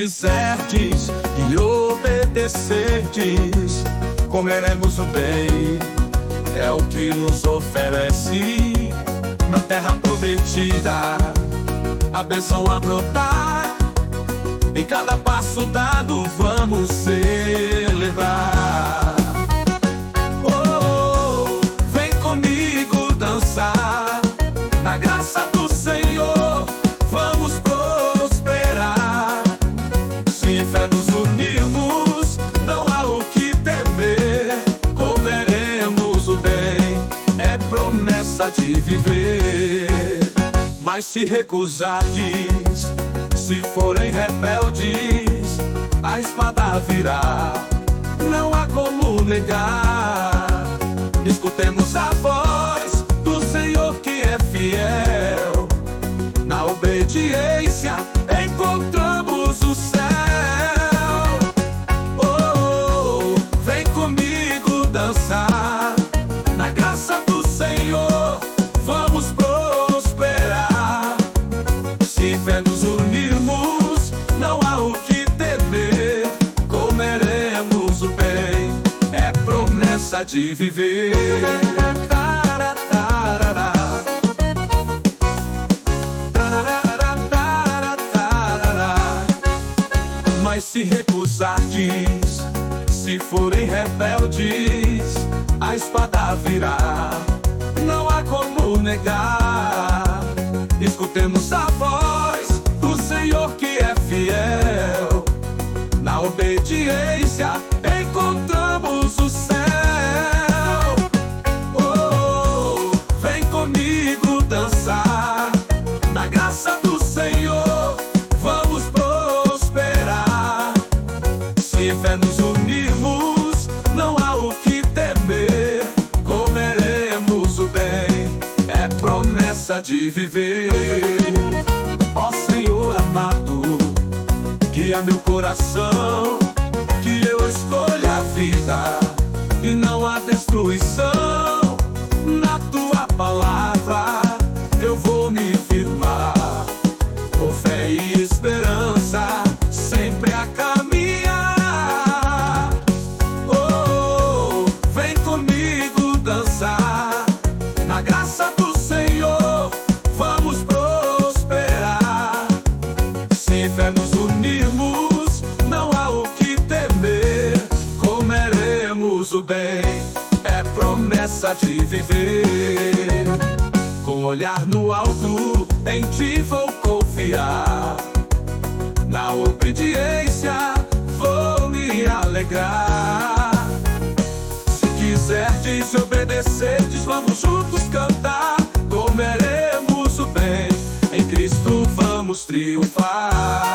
quiserdes e obedecerdes, comeremos o bem. É o que nos oferece na terra prometida, a bênção a brotar. Em cada passo dado vamos celebrar. Oh, vem comigo dançar, na graça do Senhor vamos prosperar. Se em fé nos unirmos, não há o que temer, comeremos o bem, é promessa de viver. Mas se recusardes, se forem rebeldes, a espada virá, não há como negar. Escutemos a voz do Senhor que é fiel, na obediência encontramos o céu. Oh, vem comigo dançar, na graça do Senhor vamos prosperar. Se fé nos unirmos, não há o que temer, comeremos o bem, é promessa de viver. Mas se recusardes, se forem rebeldes, a espada virá, não há como negar. Escutemos a voz do Senhor que é fiel, na obediência encontramos o céu. Oh, vem comigo dançar, na graça do Senhor vamos prosperar. Se em fé nos unirmos, não há o que temer, comeremos o bem, é promessa de viver. Ó Senhor amado, guia meu coração, que eu escolha a vida e não a destruição. Na tua palavra eu vou me firmar, com fé e esperança sempre a caminhar. Oh, vem comigo dançar, na graça do Senhor vamos prosperar. Se em fé nos unirmos, não há o que temer, comeremos o bem, é promessa de viver. Com olhar no alto, em ti vou confiar, na obediência vou me alegrar. Se quiserdes e obedecerdes, vamos juntos cantar, comeremos o bem, em Cristo vamos triunfar.